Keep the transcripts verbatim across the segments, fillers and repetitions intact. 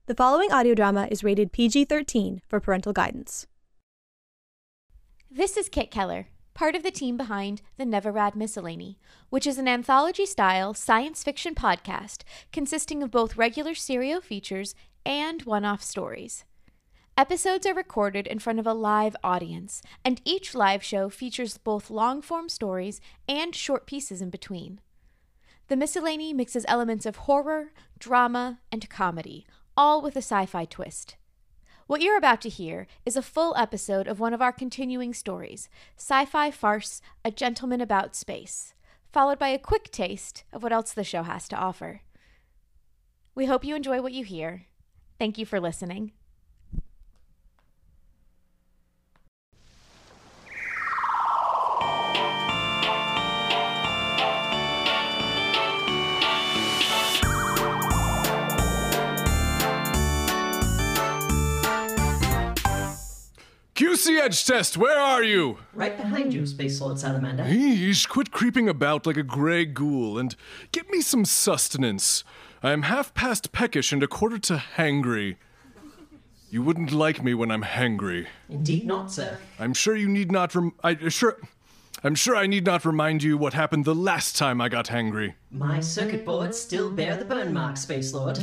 The following audio drama is rated P G thirteen for parental guidance. This is Kit Keller, part of the team behind The Never Rad Miscellany, which is an anthology-style science fiction podcast consisting of both regular serial features and one-off stories. Episodes are recorded in front of a live audience, and each live show features both long-form stories and short pieces in between. The Miscellany mixes elements of horror, drama, and comedy, all with a sci-fi twist. What you're about to hear is a full episode of one of our continuing stories, sci-fi farce A Gentleman About Space, followed by a quick taste of what else the show has to offer. We hope you enjoy what you hear. Thank you for listening. Q C Edge Test, where are you? Right behind you, Space Lord Salamander. Yeesh, quit creeping about like a gray ghoul and get me some sustenance. I am half past peckish and a quarter to hangry. You wouldn't like me when I'm hangry. Indeed not, sir. I'm sure you need not rem- I uh, sure I'm sure I need not remind you what happened the last time I got hangry. My circuit boards still bear the burn mark, Space Lord.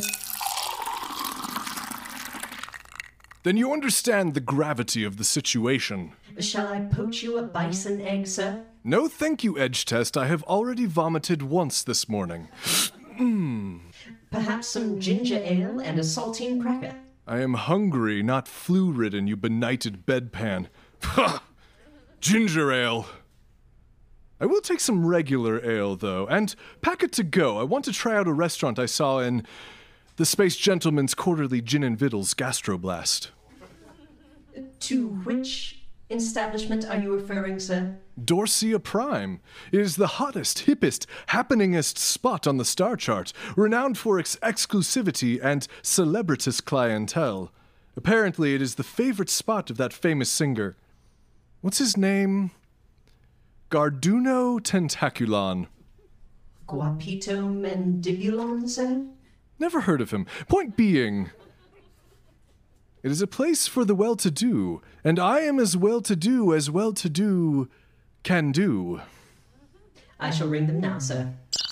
Then you understand the gravity of the situation. Shall I poach you a bison egg, sir? No thank you, Edge Test. I have already vomited once this morning. mm. Perhaps some ginger ale and a saltine cracker. I am hungry, not flu-ridden, you benighted bedpan. Ha! Ginger ale. I will take some regular ale, though, and pack it to go. I want to try out a restaurant I saw in the Space Gentleman's Quarterly Gin and Vittles Gastroblast. To which establishment are you referring, sir? Dorsia Prime. It is the hottest, hippest, happeningest spot on the star chart, renowned for its exclusivity and celebritous clientele. Apparently, it is the favorite spot of that famous singer. What's his name? Garduno Tentaculon. Guapito Mandibulon, sir? Never heard of him. Point being, it is a place for the well-to-do, and I am as well-to-do as well-to-do can do. I shall ring them now, sir.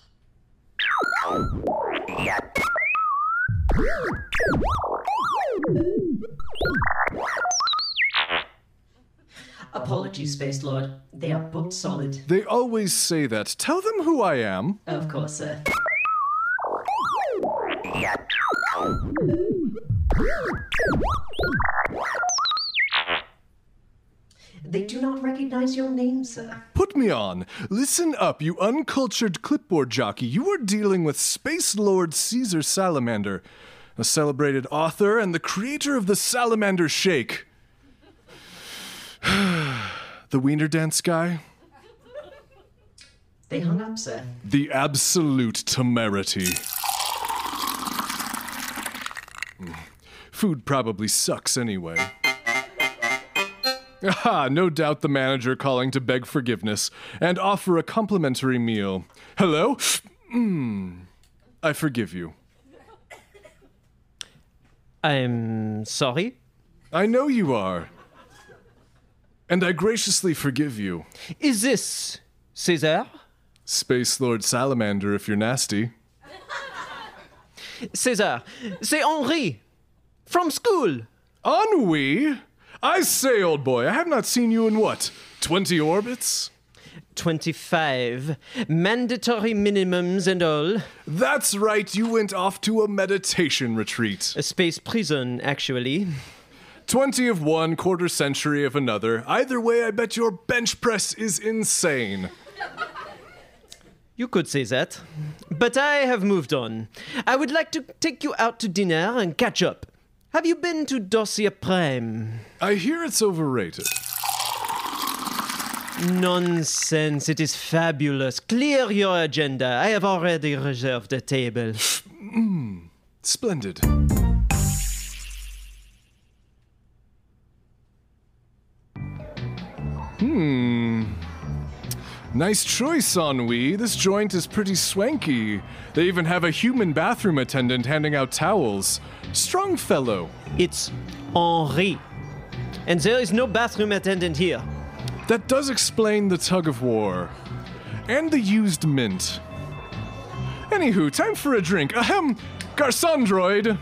Apologies, Space Lord. They are booked solid. They always say that. Tell them who I am. Of course, sir. They do not recognize your name, sir. Put me on. Listen up, you uncultured clipboard jockey. You are dealing with Space Lord Caesar Salamander, a celebrated author and the creator of the Salamander Shake. The Wiener Dance guy? They hung up, sir. The absolute temerity. Food probably sucks anyway. Aha, no doubt the manager calling to beg forgiveness and offer a complimentary meal. Hello? Mmm. I forgive you. I'm sorry? I know you are. And I graciously forgive you. Is this César? Space Lord Salamander, if you're nasty. César, c'est Henri. From school. Ennui? I say, old boy, I have not seen you in what, twenty orbits? twenty-five. Mandatory minimums and all. That's right, you went off to a meditation retreat. A space prison, actually. Twenty of one, quarter century of another. Either way, I bet your bench press is insane. You could say that. But I have moved on. I would like to take you out to dinner and catch up. Have you been to Dorsia Prime? I hear it's overrated. Nonsense, it is fabulous. Clear your agenda. I have already reserved a table. Mmm, splendid. Hmm. Nice choice, Ennui. This joint is pretty swanky. They even have a human bathroom attendant handing out towels. Strong fellow. It's Henri. And there is no bathroom attendant here. That does explain the tug of war. And the used mint. Anywho, time for a drink. Ahem, garçon droid.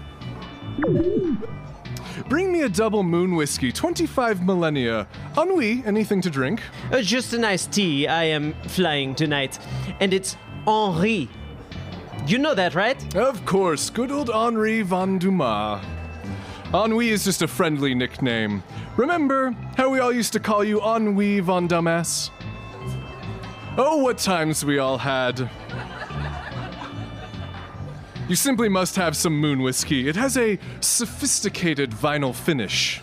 Bring me a double moon whiskey, twenty-five millennia. Ennui, anything to drink? Uh, just a nice tea. I am flying tonight. And it's Henri. You know that, right? Of course, good old Henri von Dumas. Ennui is just a friendly nickname. Remember how we all used to call you Ennui von Dumbass? Oh, what times we all had. You simply must have some moon whiskey. It has a sophisticated vinyl finish.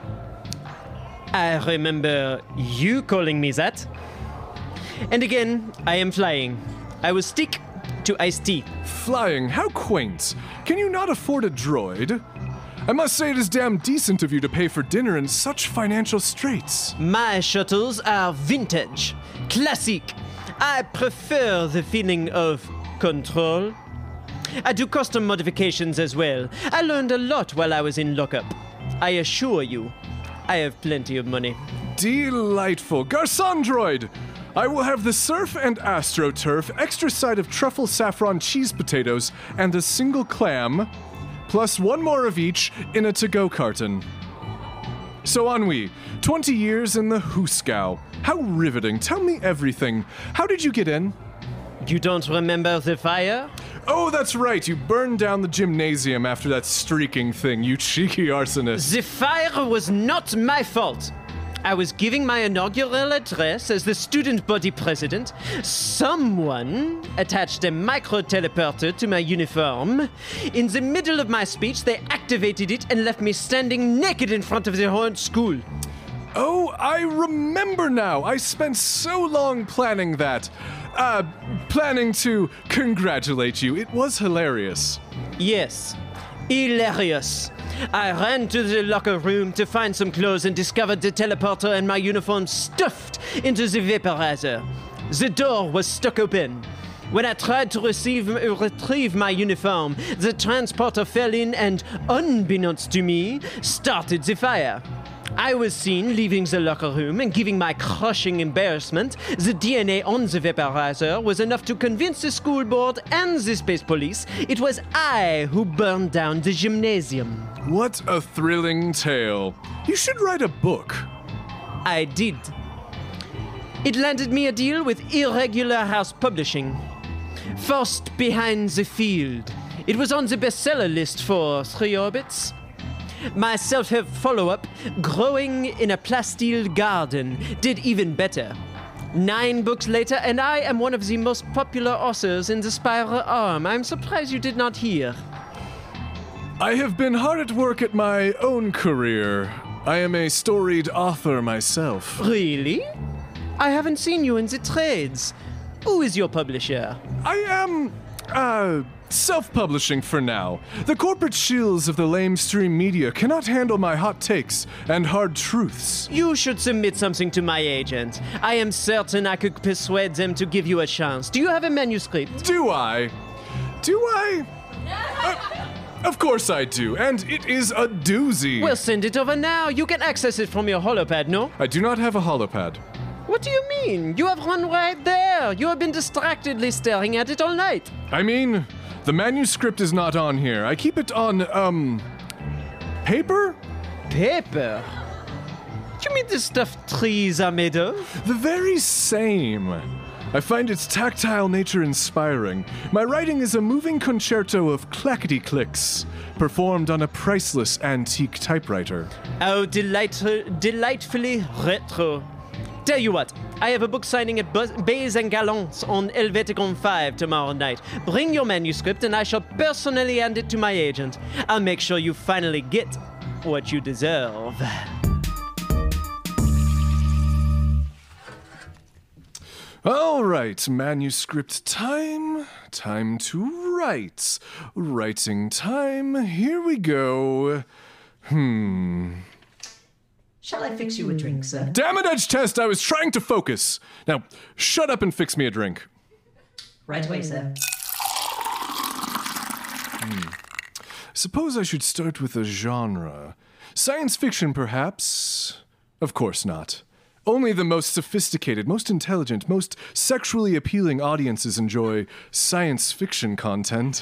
I remember you calling me that. And again, I am flying. I will stick to iced tea. Flying, how quaint. Can you not afford a droid? I must say it is damn decent of you to pay for dinner in such financial straits. My shuttles are vintage, classic. I prefer the feeling of control. I do custom modifications as well. I learned a lot while I was in lockup. I assure you, I have plenty of money. Delightful. Garçon droid! I will have the surf and astroturf, extra side of truffle saffron cheese potatoes, and a single clam, plus one more of each in a to-go carton. So Ennui, twenty years in the Hooskow. How riveting. Tell me everything. How did you get in? You don't remember the fire? Oh, that's right. You burned down the gymnasium after that streaking thing, you cheeky arsonist. The fire was not my fault. I was giving my inaugural address as the student body president. Someone attached a micro-teleporter to my uniform. In the middle of my speech, they activated it and left me standing naked in front of the whole school. Oh, I remember now. I spent so long planning that. Uh, planning to congratulate you. It was hilarious. Yes, hilarious. I ran to the locker room to find some clothes and discovered the teleporter and my uniform stuffed into the vaporizer. The door was stuck open. When I tried to receive, uh, retrieve my uniform, the transporter fell in and, unbeknownst to me, started the fire. I was seen leaving the locker room and giving my crushing embarrassment. The D N A on the vaporizer was enough to convince the school board and the space police it was I who burned down the gymnasium. What a thrilling tale. You should write a book. I did. It landed me a deal with Irregular House Publishing. First Behind the Field. It was on the bestseller list for three orbits. My self-help follow-up, Growing in a Plasteel Garden, did even better. Nine books later, and I am one of the most popular authors in the Spiral Arm. I'm surprised you did not hear. I have been hard at work at my own career. I am a storied author myself. Really? I haven't seen you in the trades. Who is your publisher? I am, uh, self-publishing for now. The corporate shills of the lamestream media cannot handle my hot takes and hard truths. You should submit something to my agent. I am certain I could persuade them to give you a chance. Do you have a manuscript? Do I? Do I? Uh, of course I do, and it is a doozy. Well, send it over now. You can access it from your holopad, no? I do not have a holopad. What do you mean? You have one right there. You have been distractedly staring at it all night. I mean, the manuscript is not on here. I keep it on, um, paper? Paper? You mean the stuff trees are made of? The very same. I find its tactile nature inspiring. My writing is a moving concerto of clackety-clicks, performed on a priceless antique typewriter. How delight- delightfully retro. Tell you what, I have a book signing at Buzz- Bays and Gallants on Helveticon five tomorrow night. Bring your manuscript and I shall personally hand it to my agent. I'll make sure you finally get what you deserve. All right, manuscript time. Time to write. Writing time. Here we go. Hmm. Shall I fix you a drink, sir? Damn it, Edge Test, I was trying to focus. Now, shut up and fix me a drink. Right away, sir. Hmm. Suppose I should start with a genre. Science fiction, perhaps? Of course not. Only the most sophisticated, most intelligent, most sexually appealing audiences enjoy science fiction content.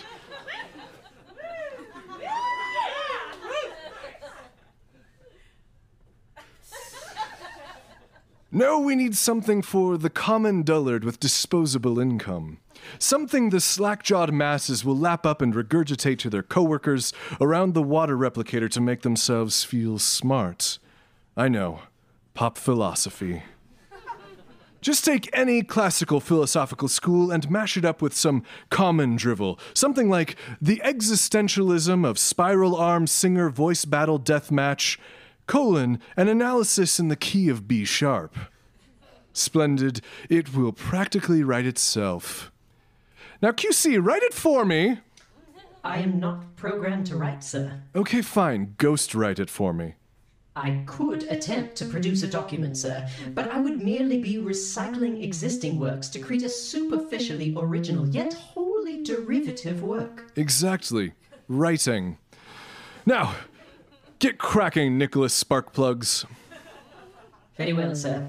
No, we need something for the common dullard with disposable income. Something the slack-jawed masses will lap up and regurgitate to their coworkers around the water replicator to make themselves feel smart. I know. Pop philosophy. Just take any classical philosophical school and mash it up with some common drivel. Something like the existentialism of spiral arm singer voice battle deathmatch, colon, an analysis in the key of B sharp. Splendid. It will practically write itself. Now, Q C, write it for me. I am not programmed to write, sir. Okay, fine. Ghost write it for me. I could attempt to produce a document, sir, but I would merely be recycling existing works to create a superficially original yet wholly derivative work. Exactly. Writing. Now, get cracking, Nicholas Sparkplugs. Very well, sir.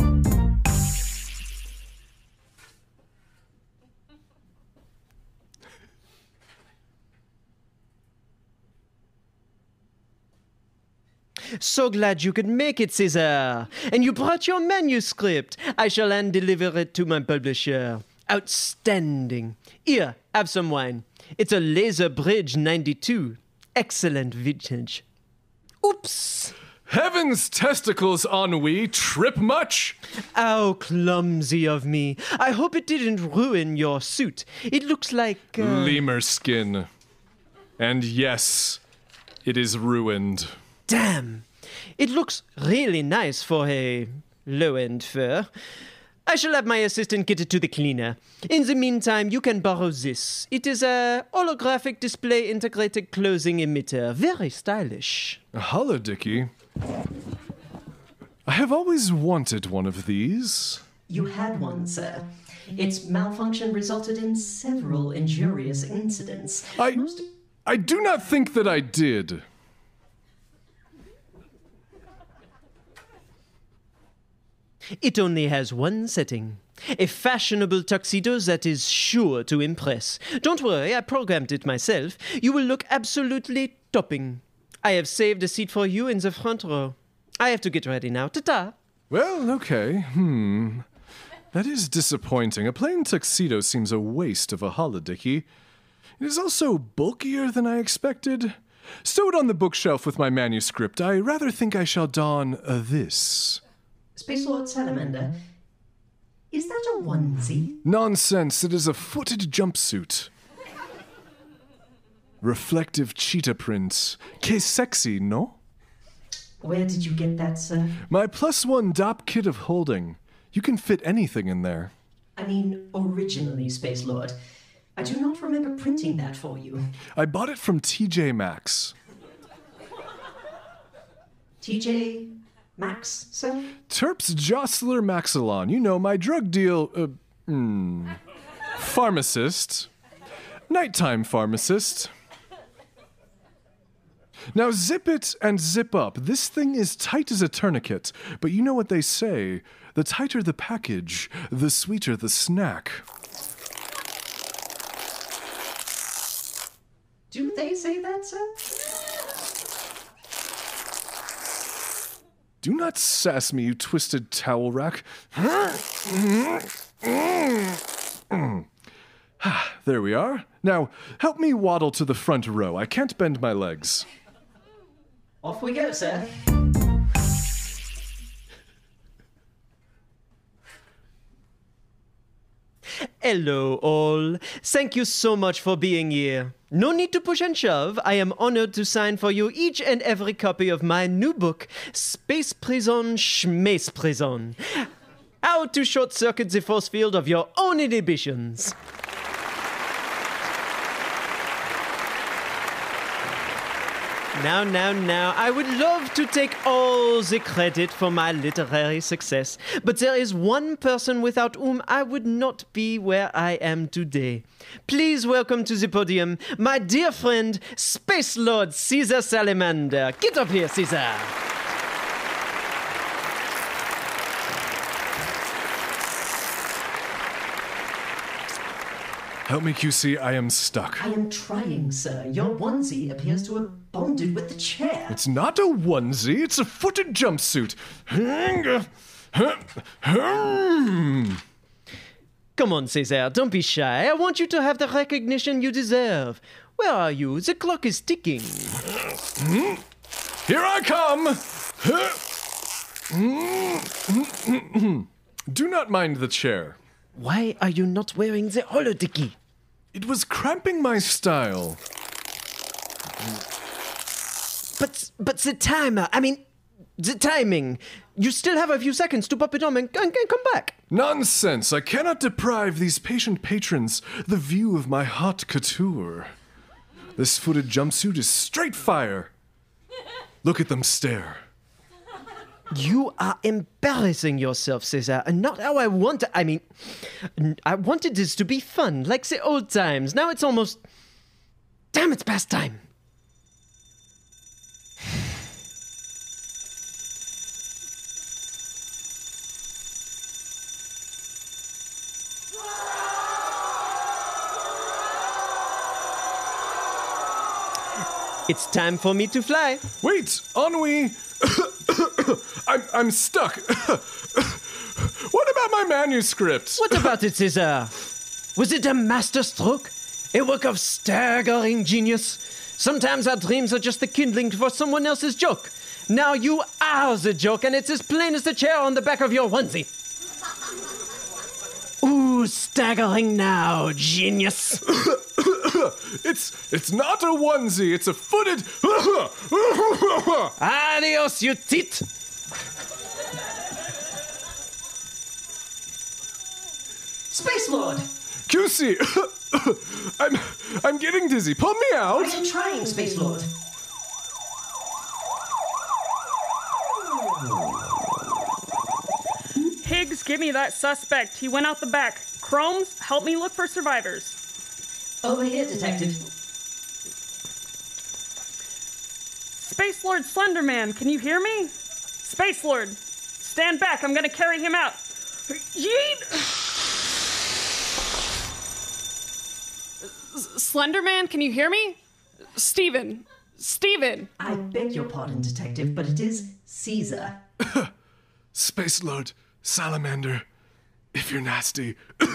So glad you could make it, César. And you brought your manuscript. I shall hand deliver it to my publisher. Outstanding. Here, have some wine. It's a Laser Bridge ninety-two. Excellent vintage. Oops! Heaven's testicles, ennui, trip much? How clumsy of me. I hope it didn't ruin your suit. It looks like... Uh... Lemur skin. And yes, it is ruined. Damn! It looks really nice for a low-end fur. I shall have my assistant get it to the cleaner. In the meantime, you can borrow this. It is a holographic display integrated clothing emitter. Very stylish. A holodicky? I have always wanted one of these. You had one, sir. Its malfunction resulted in several injurious incidents. I... Most... I do not think that I did. It only has one setting. A fashionable tuxedo that is sure to impress. Don't worry, I programmed it myself. You will look absolutely topping. I have saved a seat for you in the front row. I have to get ready now. Ta-ta! Well, okay. Hmm. That is disappointing. A plain tuxedo seems a waste of a holodicky. It is also bulkier than I expected. Stow it on the bookshelf with my manuscript. I rather think I shall don uh, this. Space Lord Salamander, is that a onesie? Nonsense, it is a footed jumpsuit. Reflective cheetah print. Que sexy, no? Where did you get that, sir? My plus one D O P kit of holding. You can fit anything in there. I mean, originally, Space Lord. I do not remember printing that for you. I bought it from T J Maxx. T J Maxx, sir? Terps Jostler Maxilon. You know, my drug deal, uh, hmm, pharmacist. Nighttime pharmacist. Now zip it and zip up. This thing is tight as a tourniquet, but you know what they say. The tighter the package, the sweeter the snack. Do they say that, sir? Do not sass me, you twisted towel rack. There we are. Now, help me waddle to the front row. I can't bend my legs. Off we go, sir. Hello, all. Thank you so much for being here. No need to push and shove. I am honored to sign for you each and every copy of my new book, Space Prison, Schmace Prison. How to short-circuit the force field of your own inhibitions. Now, now, now, I would love to take all the credit for my literary success, but there is one person without whom I would not be where I am today. Please welcome to the podium my dear friend, Space Lord Caesar Salamander. Get up here, Caesar. Help me, Q C, I am stuck. I am trying, sir. Your onesie appears to have bonded with the chair. It's not a onesie, it's a footed jumpsuit. Come on, Caesar, don't be shy. I want you to have the recognition you deserve. Where are you? The clock is ticking. Here I come! Do not mind the chair. Why are you not wearing the holodecky? It was cramping my style. But but the timer, I mean, the timing. You still have a few seconds to pop it on and, and, and come back. Nonsense! I cannot deprive these patient patrons the view of my haute couture. This footed jumpsuit is straight fire. Look at them stare. You are embarrassing yourself, Caesar, and not how I want it. I mean, I wanted this to be fun, like the old times. Now it's almost... Damn, it's past time. It's time for me to fly. Wait, ennui! I'm, I'm stuck. What about my manuscript? What about it, Caesar? Was it a masterstroke? A work of staggering genius? Sometimes our dreams are just the kindling for someone else's joke. Now you are the joke, and it's as plain as the chair on the back of your onesie. Ooh, staggering now, genius. It's it's not a onesie, it's a footed... Adios, you tit! Space Lord! Q C! I'm, I'm getting dizzy. Pull me out! I am trying, Space Lord. Higgs, give me that suspect. He went out the back. Chromes, help me look for survivors. Over here, Detective. Space Lord Slenderman, can you hear me? Space Lord, stand back. I'm gonna carry him out. Yeet! Slenderman, can you hear me? Steven. Steven. I beg your pardon, Detective, but it is Caesar. Space Lord Salamander, if you're nasty.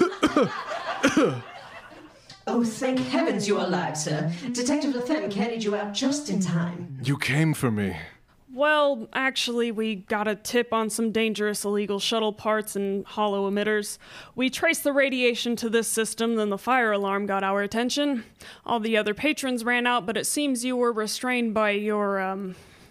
Oh, thank heavens you're alive, sir. Detective Lefemme carried you out just in time. You came for me. Well, actually, we got a tip on some dangerous illegal shuttle parts and hollow emitters. We traced the radiation to this system, then the fire alarm got our attention. All the other patrons ran out, but it seems you were restrained by your, um...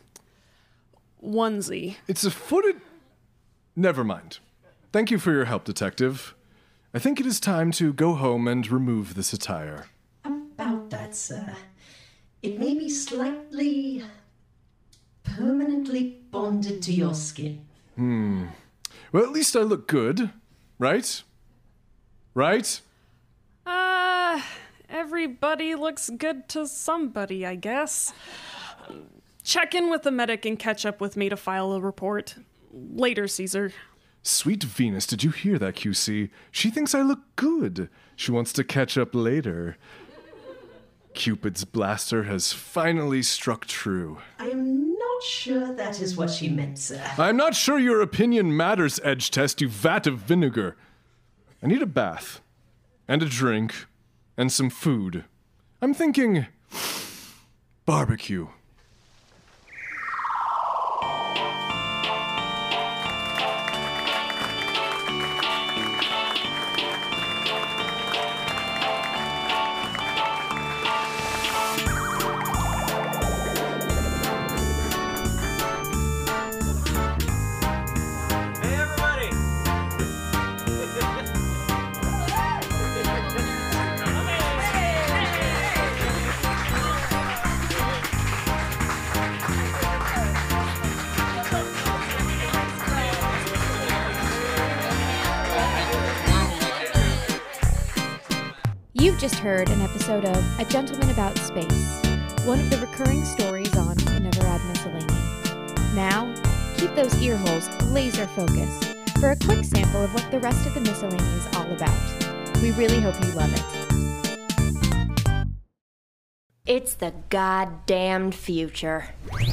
onesie. It's a footed... Never mind. Thank you for your help, Detective. I think it is time to go home and remove this attire. About that, sir. It may be slightly... permanently bonded to your skin. Hmm. Well, at least I look good, right? Right? Uh, everybody looks good to somebody, I guess. Check in with the medic and catch up with me to file a report. Later, Caesar. Sweet Venus, did you hear that, Q C? She thinks I look good. She wants to catch up later. Cupid's blaster has finally struck true. I am not sure that is what she meant, sir. I'm not sure your opinion matters, Edge Test, you vat of vinegar. I need a bath, and a drink, and some food. I'm thinking... barbecue. You've just heard an episode of A Gentleman About Space, one of the recurring stories on the Neverad Miscellany. Now, keep those ear holes laser focused for a quick sample of what the rest of the Miscellany is all about. We really hope you love it. It's the goddamned future.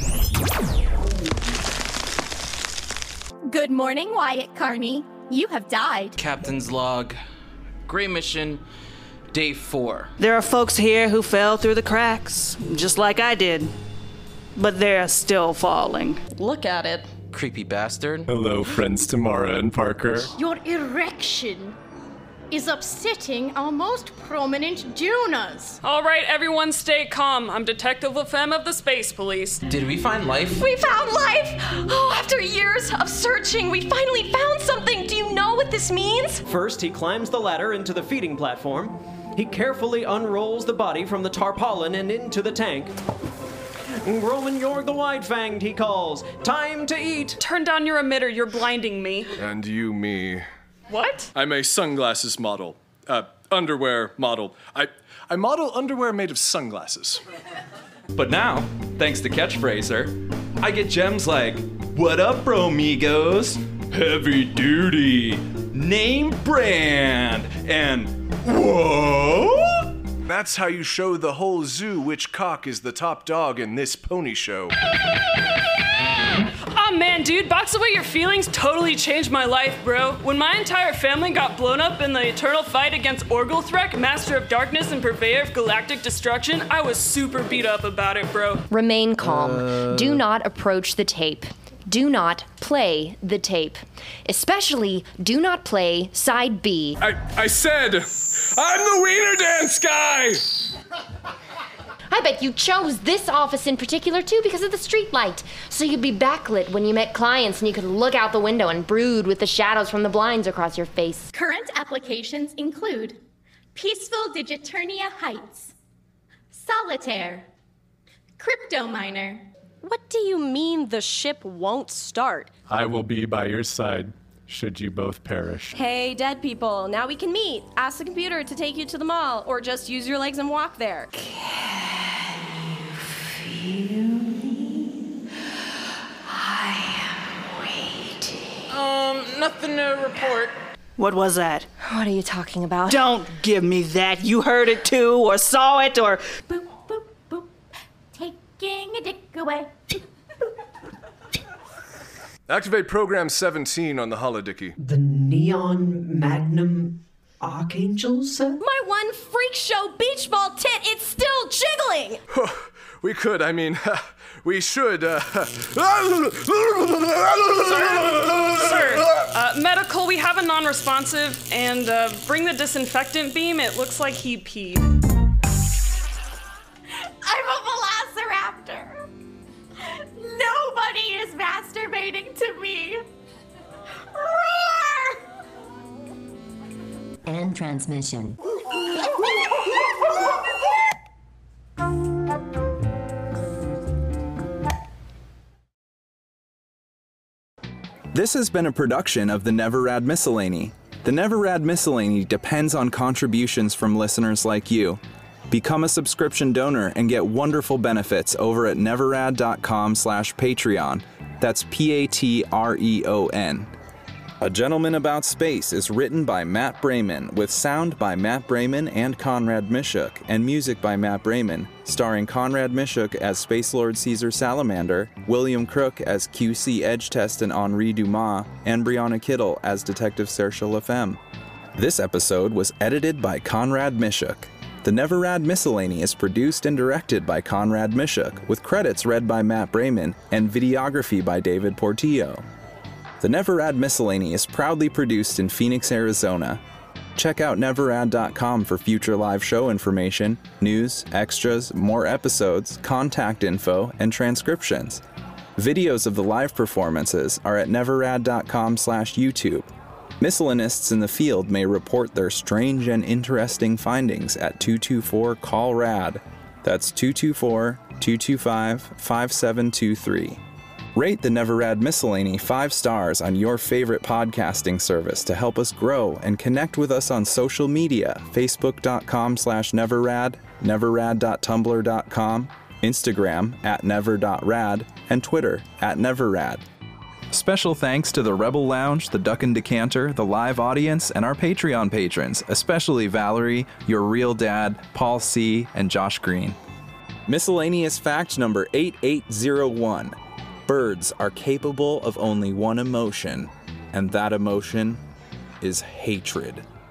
Good morning, Wyatt Carney. You have died. Captain's log. Great mission. Day four. There are folks here who fell through the cracks, just like I did. But they're still falling. Look at it. Creepy bastard. Hello, friends Tamara and Parker. Your erection is upsetting our most prominent donors. All right, everyone stay calm. I'm Detective LaFemme of the Space Police. Did we find life? We found life! Oh, after years of searching, we finally found something. Do you know what this means? First, he climbs the ladder into the feeding platform. He carefully unrolls the body from the tarpaulin and into the tank. Roman Yorg the Wide-Fanged, he calls. Time to eat! Turn down your emitter, you're blinding me. And you me. What? I'm a sunglasses model. Uh, underwear model. I, I model underwear made of sunglasses. But now, thanks to Catchphraser, I get gems like, what up, bromigos? Heavy duty, name brand, and whoa? That's how you show the whole zoo which cock is the top dog in this pony show. Oh man, dude, Box Away Your Feelings totally changed my life, bro. When my entire family got blown up in the eternal fight against Orgulthrek, Master of Darkness and Purveyor of Galactic Destruction, I was super beat up about it, bro. Remain calm. Uh... Do not approach the tape. Do not play the tape. Especially, do not play side B. I, I said, I'm the Wiener Dance guy! I bet you chose this office in particular, too, because of the street light. So you'd be backlit when you met clients and you could look out the window and brood with the shadows from the blinds across your face. Current applications include Peaceful Digiternia Heights, Solitaire, Crypto Miner. What do you mean the ship won't start? I will be by your side, should you both perish. Hey, dead people, now we can meet. Ask the computer to take you to the mall, or just use your legs and walk there. Can you feel me? I am waiting. Um, nothing to report. What was that? What are you talking about? Don't give me that. You heard it too, or saw it, or... Boop, boop, boop. Taking a dick away. Activate program seventeen on the holodecky. The Neon Magnum Archangel, sir? My one freak show beach ball tit, it's still jiggling! We could, I mean, we should, uh... Sir, uh, medical, we have a non-responsive, and, uh, bring the disinfectant beam, it looks like he peed. I'm a velociraptor. Nobody is masturbating to me. Roar! End transmission. This has been a production of the Neverad Miscellany. The Neverad Miscellany depends on contributions from listeners like you. Become a subscription donor and get wonderful benefits over at neverad dot com slash Patreon. That's P A T R E O N. A Gentleman About Space is written by Matt Brayman, with sound by Matt Brayman and Conrad Mishuk, and music by Matt Brayman, starring Conrad Mishuk as Space Lord Caesar Salamander, William Crook as Q C Edge Test and Henri Dumas, and Brianna Kittle as Detective Saoirse LaFemme. This episode was edited by Conrad Mishuk. The Neverad Miscellany is produced and directed by Conrad Mishuk, with credits read by Matt Brayman and videography by David Portillo. The Neverad Miscellany is proudly produced in Phoenix, Arizona. Check out neverad dot com for future live show information, news, extras, more episodes, contact info, and transcriptions. Videos of the live performances are at neverad dot com slash YouTube. Miscellanists in the field may report their strange and interesting findings at two two four call rad. That's two two four, two two five, five seven two three. Rate the Never Rad Miscellany five stars on your favorite podcasting service to help us grow, and connect with us on social media, facebook.com slash neverrad, neverrad dot tumblr dot com, Instagram at never.rad, and Twitter at neverrad. Special thanks to the Rebel Lounge, the Duck and Decanter, the live audience, and our Patreon patrons, especially Valerie, Your Real Dad, Paul C., and Josh Green. Miscellaneous fact number eight eight zero one. Birds are capable of only one emotion, and that emotion is hatred.